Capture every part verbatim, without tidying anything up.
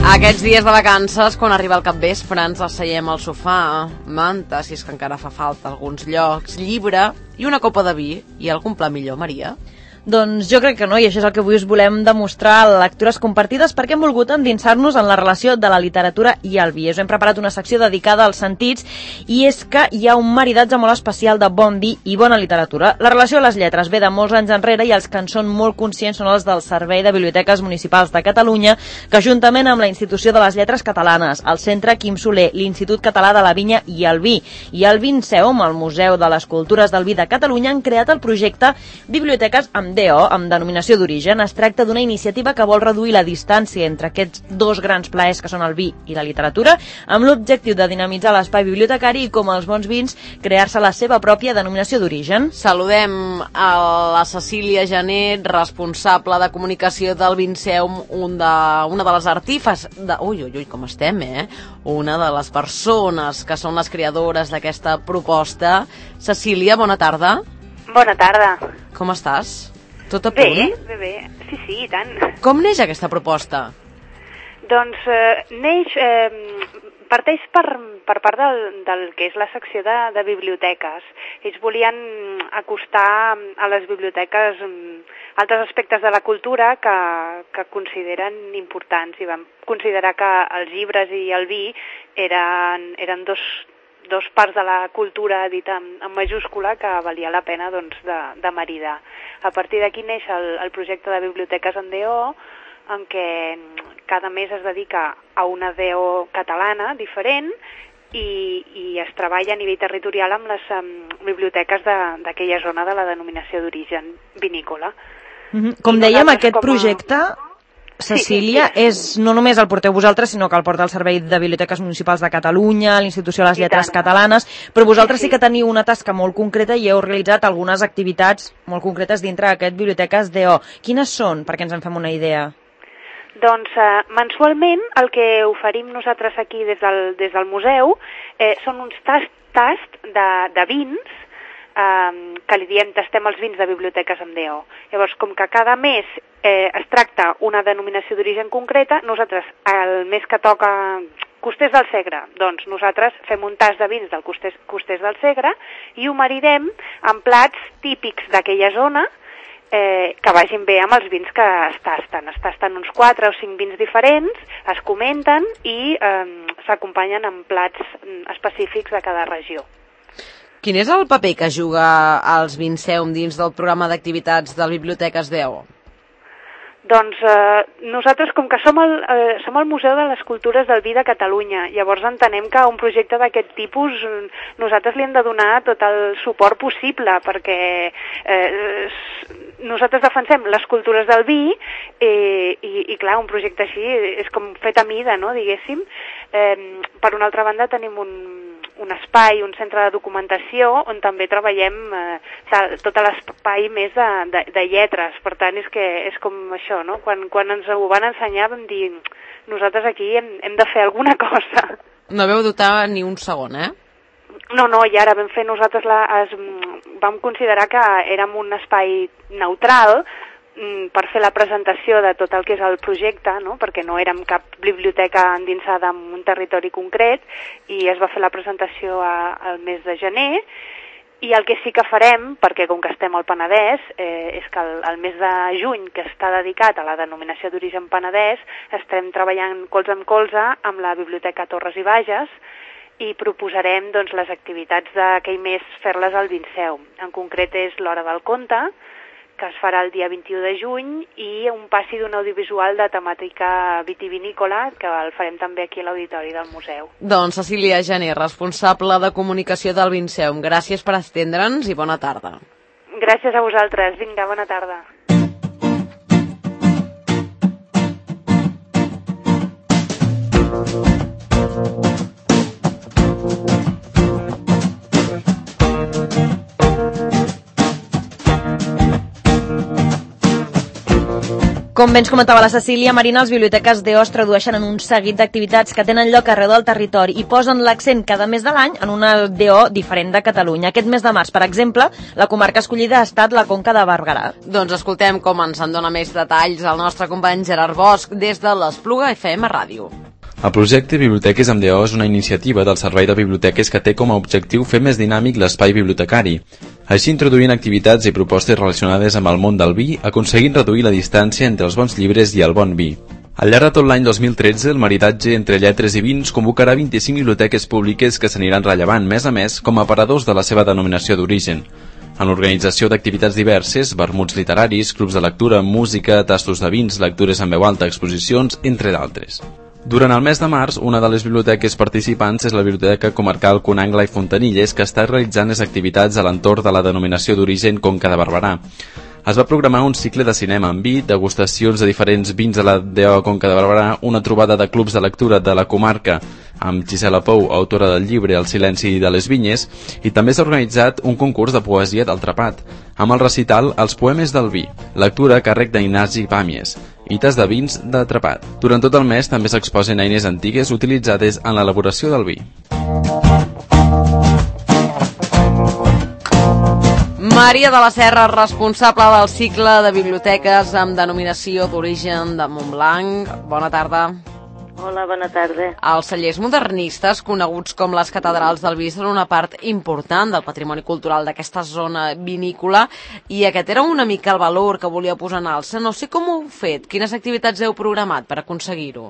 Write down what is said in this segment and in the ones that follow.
Aquests dies de vacances, quan arriba el capvespre, ens asseiem al sofà, manta, si és que encara fa falta alguns llocs, llibre i una copa de vi. I algun pla millor, Maria? Doncs jo crec que no, i això és el que avui us volem demostrar a Lectures Compartides, perquè hem volgut endinsar-nos en la relació de la literatura i el vi. Us hem preparat una secció dedicada als sentits, i és que hi ha un maridatge molt especial de bon vi i bona literatura. La relació a les lletres ve de molts anys enrere, i els que en són molt conscients són els del Servei de Biblioteques Municipals de Catalunya, que juntament amb la Institució de les Lletres Catalanes, el Centre Quim Soler, l'Institut Català de la Vinya i el Vi, i el Vinceum, el Museu de les Cultures del Vi de Catalunya, han creat el projecte Biblioteques amb D O, amb denominació d'origen. Es tracta d'una iniciativa que vol reduir la distància entre aquests dos grans plaers que són el vi i la literatura, amb l'objectiu de dinamitzar l'espai bibliotecari i, com els bons vins, crear-se la seva pròpia denominació d'origen. Saludem a la Cecília Janet, responsable de comunicació del Vinceum, un de, una de les artífes de... Ui, ui, ui, com estem, eh? Una de les persones que són les creadores d'aquesta proposta. Cecília, bona tarda. Bona tarda. Com estàs? Tot a punt? Bé, bé, bé. Sí, sí, i tant. Com neix aquesta proposta? Doncs eh, neix, eh, parteix per, per part del, del que és la secció de, de biblioteques. Ells volien acostar a les biblioteques altres aspectes de la cultura que, que consideren importants, i van considerar que els llibres i el vi eren, eren dos dos parts de la cultura dita en, en majúscula que valia la pena, doncs, de, de maridar. A partir d'aquí neix el, el projecte de Biblioteques en D O, en què cada mes es dedica a una D O catalana diferent i, i es treballa a nivell territorial amb les um, biblioteques d'aquella zona de la denominació d'origen vinícola. Mm-hmm. Com dèiem, aquest projecte... Cecília, sí, sí, sí. És, no només el porteu vosaltres, sinó que el porta el Servei de Biblioteques Municipals de Catalunya, l'Institució de les Lletres Catalanes, però vosaltres sí, sí. sí que teniu una tasca molt concreta i heu realitzat algunes activitats molt concretes dintre d'aquest Biblioteques D O. Quines són, perquè ens en fem una idea? Doncs eh, mensualment el que oferim nosaltres aquí des del, des del museu eh, són uns tast, tast de, de vins, Um, que li diem tastem els vins de biblioteques amb D O. Llavors, com que cada mes eh, es tracta una denominació d'origen concreta, nosaltres, el mes que toca Costers del Segre, doncs nosaltres fem un tast de vins del Costers, Costers del Segre i ho maridem amb plats típics d'aquella zona eh, que vagin bé amb els vins que es tasten. Es tasten uns quatre o cinc vins diferents, es comenten i eh, s'acompanyen amb plats específics de cada regió. Quin és el paper que juga els Vinceum dins del programa d'activitats de Biblioteques D O? Doncs eh, nosaltres, com que som el, eh, som el Museu de les Cultures del Vi de Catalunya, llavors entenem que a un projecte d'aquest tipus nosaltres li hem de donar tot el suport possible, perquè eh, nosaltres defensem les cultures del vi eh, i, i clar, un projecte així és com fet a mida, no?, diguéssim. Eh, per una altra banda tenim un un espai, un centre de documentació on també treballem eh, tot l'espai més de, de, de lletres. Per tant, és que és com això, no? Quan, quan ens ho van ensenyar vam dir nosaltres aquí hem, hem de fer alguna cosa. No veu dotar ni un segon, eh? No, no, i ara vam fer nosaltres la, es, vam considerar que érem un espai neutral per fer la presentació de tot el que és el projecte, no? Perquè no érem cap biblioteca endinsada en un territori concret, i es va fer la presentació a, al mes de gener, i el que sí que farem, perquè com que estem al Penedès, eh, és que el, el mes de juny, que està dedicat a la denominació d'origen Penedès, estem treballant colze amb colze amb la Biblioteca Torres i Bages, i proposarem doncs, les activitats d'aquell mes fer-les al Vinceum. En concret és l'Hora del Conte, que es farà el dia vint-i-u de juny, i un passi d'un audiovisual de temàtica vitivinícola, que el farem també aquí a l'auditori del museu. Doncs Cecília Janer, responsable de comunicació del Vinceum, gràcies per atendre'ns i bona tarda. Gràcies a vosaltres. Vinga, bona tarda. Com bé ens comentava la Cecília, Marina, les biblioteques d'E O es tradueixen en un seguit d'activitats que tenen lloc arreu del territori i posen l'accent cada mes de l'any en una D O diferent de Catalunya. Aquest mes de març, per exemple, la comarca escollida ha estat la Conca de Barberà. Doncs escoltem com ens en dona més detalls el nostre company Gerard Bosch des de l'Espluga F M Ràdio. El projecte Biblioteques amb D O és una iniciativa del Servei de Biblioteques que té com a objectiu fer més dinàmic l'espai bibliotecari, així introduint activitats i propostes relacionades amb el món del vi, aconseguint reduir la distància entre els bons llibres i el bon vi. Al llarg de tot l'any dos mil tretze, el maridatge entre lletres i vins convocarà vint-i-cinc biblioteques públiques que s'aniran rellevant mes a mes com a aparadors de la seva denominació d'origen. En l'organització d'activitats diverses, vermuts literaris, clubs de lectura, música, tastos de vins, lectures en veu alta, exposicions, entre d'altres. Durant el mes de març, una de les biblioteques participants és la Biblioteca Comarcal Conangla i Fontanilles, que està realitzant les activitats a l'entorn de la denominació d'origen Conca de Barberà. Es va programar un cicle de cinema en vi, degustacions de diferents vins de la D O Conca de Barberà, una trobada de clubs de lectura de la comarca amb Gisela Pou, autora del llibre El silenci de les vinyes, i també s'ha organitzat un concurs de poesia del Trapat, amb el recital Els poemes del vi, lectura a càrrec d'Ignasi Pàmies, i tas de vins de Trapat. Durant tot el mes també s'exposen eines antigues utilitzades en l'elaboració del vi. Maria de la Serra, responsable del cicle de biblioteques amb denominació d'origen de Montblanc. Bona tarda. Hola, bona tarda. Els cellers modernistes, coneguts com les catedrals del vi, són una part important del patrimoni cultural d'aquesta zona vinícola i aquest era una mica el valor que volia posar en alça. No sé com ho heu fet, quines activitats heu programat per aconseguir-ho?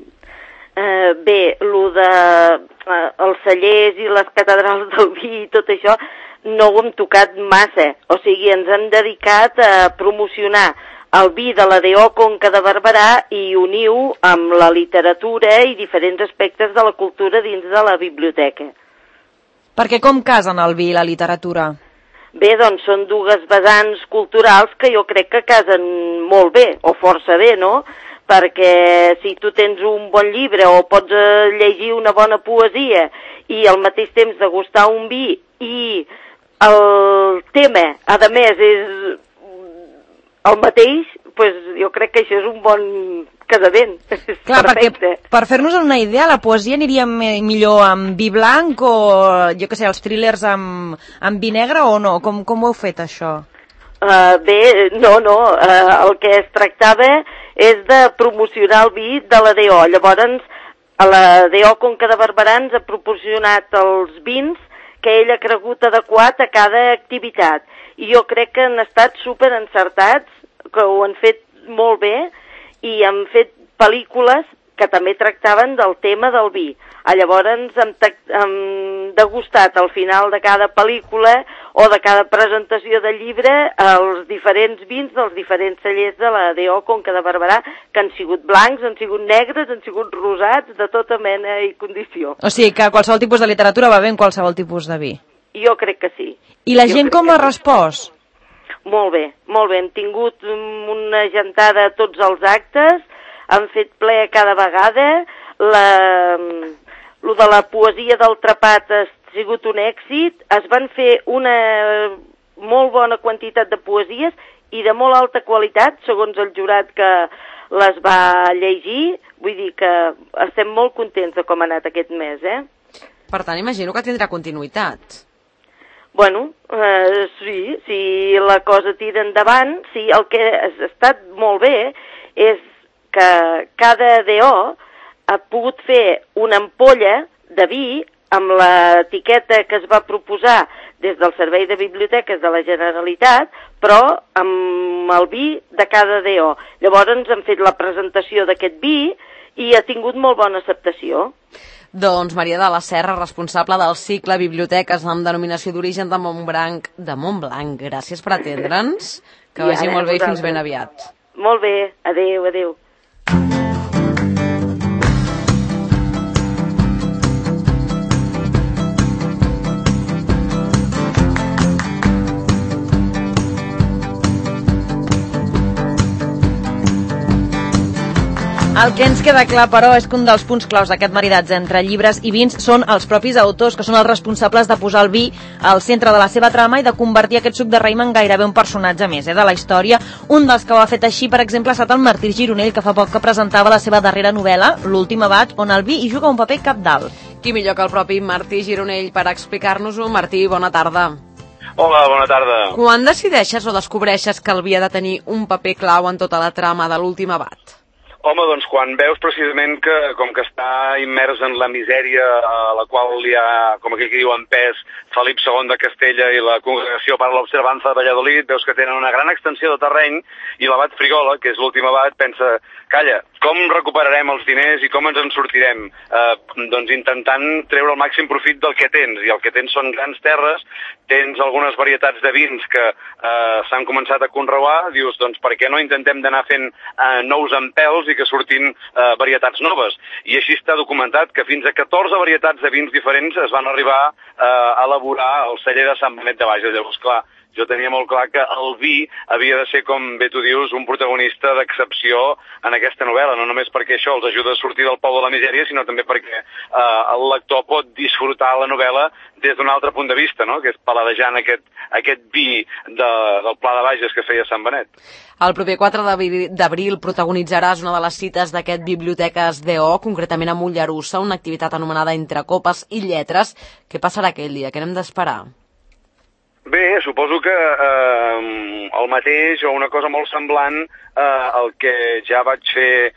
Uh, bé, lo de uh, els cellers i les catedrals del vi i tot això no ho hem tocat massa, o sigui, ens hem dedicat a promocionar el vi de la D O Conca de Barberà i unir-ho amb la literatura i diferents aspectes de la cultura dins de la biblioteca. Perquè com casen el vi i la literatura? Bé, doncs són dues vessants culturals que jo crec que casen molt bé, o força bé, no? Perquè si tu tens un bon llibre o pots llegir una bona poesia i al mateix temps degustar un vi i el tema, a més, és el mateix, pues jo crec que això és un bon casament. Clar, perquè per fer-nos una idea, la poesia aniria millor amb vi blanc o, jo què sé, els thrillers amb, amb vi negre o no? Com, com ho heu fet, això? Uh, bé, no, no. Uh, el que es tractava és de promocionar el vi de la D O. Llavors, a la D O Conca de Barberà ens ha proporcionat els vins que ell ha cregut adequat a cada activitat. I jo crec que han estat super encertats, que ho han fet molt bé, i han fet pel·lícules que també tractaven del tema del vi. Llavors hem, hem degustat al final de cada pel·lícula o de cada presentació del llibre els diferents vins dels diferents cellers de la D O Conca de Barberà, que han sigut blancs, han sigut negres, han sigut rosats, de tota mena i condició. O sigui que qualsevol tipus de literatura va bé en qualsevol tipus de vi. Jo crec que sí. I la gent com ha respost? Molt bé, molt bé. Hem tingut una gentada a tots els actes, han fet ple cada vegada, la, lo de la poesia del Trapat ha sigut un èxit, es van fer una molt bona quantitat de poesies i de molt alta qualitat, segons el jurat que les va llegir, vull dir que estem molt contents de com ha anat aquest mes, eh? Per tant, imagino que tindrà continuïtat. Bueno, eh, sí, si la cosa tira endavant, sí, el que ha estat molt bé és que cada D O ha pogut fer una ampolla de vi amb l'etiqueta que es va proposar des del Servei de Biblioteques de la Generalitat, però amb el vi de cada D O. Llavors ens han fet la presentació d'aquest vi i ha tingut molt bona acceptació. Doncs Maria de la Serra, responsable del cicle Biblioteques amb denominació d'origen de Montblanc, de Montblanc. Gràcies per atendre'ns, que I vagi molt bé i fins ben aviat. Molt bé, adeu, adeu. El que ens queda clar, però, és que un dels punts claus d'aquest maridatge entre llibres i vins són els propis autors, que són els responsables de posar el vi al centre de la seva trama i de convertir aquest suc de raïm en gairebé un personatge més eh, de la història. Un dels que ho ha fet així, per exemple, ha estat el Martí Gironell, que fa poc que presentava la seva darrera novel·la, L'últim abat, on el vi hi juga un paper cabdal. Qui millor que el propi Martí Gironell per explicar-nos-ho. Martí, bona tarda. Hola, bona tarda. Quan decideixes o descobreixes que el vi ha de tenir un paper clau en tota la trama de L'últim abat? Home, doncs quan veus precisament que, com que està immers en la misèria a la qual hi ha, com aquí diu en pes, Felip segon de Castella i la congregació per l'Observança de Valladolid, veus que tenen una gran extensió de terreny i l'abat Frigola, que és l'últim abat, pensa, calla, com recuperarem els diners i com ens en sortirem? Eh, doncs intentant treure el màxim profit del que tens, i el que tens són grans terres, tens algunes varietats de vins que eh, s'han començat a conreuar, dius, doncs per què no intentem d'anar fent eh, nous empels i que surtin eh, varietats noves? I així està documentat que fins a catorze varietats de vins diferents es van arribar eh, a elaborar al celler de Sant Benet de Bages. Llavors, clar, jo tenia molt clar que el vi havia de ser, com bé tu dius, un protagonista d'excepció en aquesta novel·la, no només perquè això els ajuda a sortir del pou de la misèria, sinó també perquè eh, el lector pot disfrutar la novel·la des d'un altre punt de vista, no? Que és paladejant aquest, aquest vi de, del Pla de Bages que feia Sant Benet. El proper quatre d'abril protagonitzaràs una de les cites d'aquest Biblioteques D O, concretament a Mollerussa, una activitat anomenada Entre copes i lletres. Què passarà aquell dia? Què hem d'esperar? Bé, suposo que eh, el mateix o una cosa molt semblant eh, al que ja vaig fer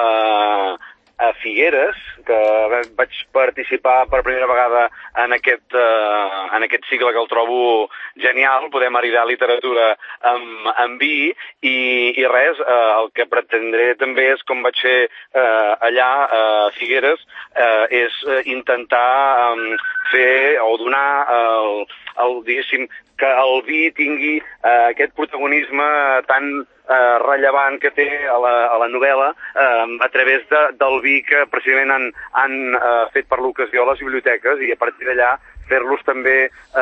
eh, a Figueres, que vaig participar per primera vegada en aquest, eh, en aquest cicle que el trobo genial, poder maridar literatura amb, amb vi, i, i res, eh, el que pretendré també és, com vaig fer eh, allà a Figueres, eh, és intentar eh, fer o donar el, el, diguéssim, que el vi tingui eh, aquest protagonisme tan eh, rellevant que té a la, a la novel·la eh, a través de, del vi que precisament han, han eh, fet per l'ocasió a les biblioteques, i a partir d'allà fer-los també,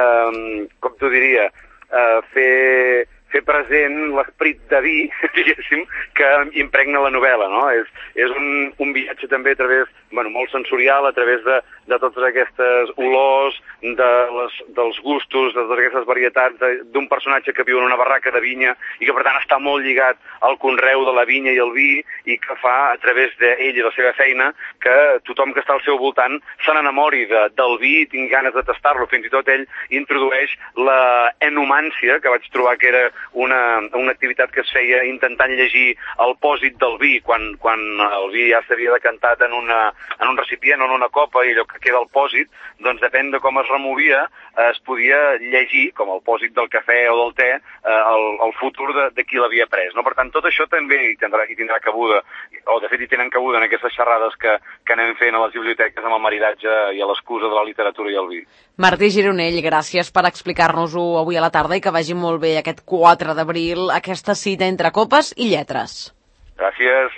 eh, com t'ho diria, eh, fer... fer present l'esperit de vi, diguéssim, que impregna la novel·la, no? És, és un, un viatge també a través, bueno, molt sensorial, a través de, de totes aquestes olors, de les, dels gustos, de totes aquestes varietats d'un personatge que viu en una barraca de vinya i que, per tant, està molt lligat al conreu de la vinya i el vi, i que fa, a través d'ell i la seva feina, que tothom que està al seu voltant se n'enamori de, del vi i tingui ganes de tastar-lo. Fins i tot ell introdueix la enomància, que vaig trobar que era Una, una activitat que es feia intentant llegir el pòsit del vi quan, quan el vi ja s'havia decantat en, una, en un recipient o en una copa, i allò que queda al pòsit, doncs depèn de com es removia, eh, es podia llegir, com el pòsit del cafè o del te, eh, el, el futur de, de qui l'havia pres, no? Per tant, tot això també hi tindrà, hi tindrà cabuda, o de fet hi tenen cabuda en aquestes xerrades que, que anem fent a les biblioteques amb el maridatge i a l'excusa de la literatura i el vi. Martí Gironell, gràcies per explicar-nos-ho avui a la tarda, i que vagi molt bé aquest quatre d'abril, aquesta cita Entre copes i lletres. Gràcies.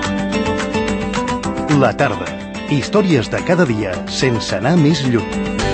La tarda. Històries de cada dia sense anar més lluny.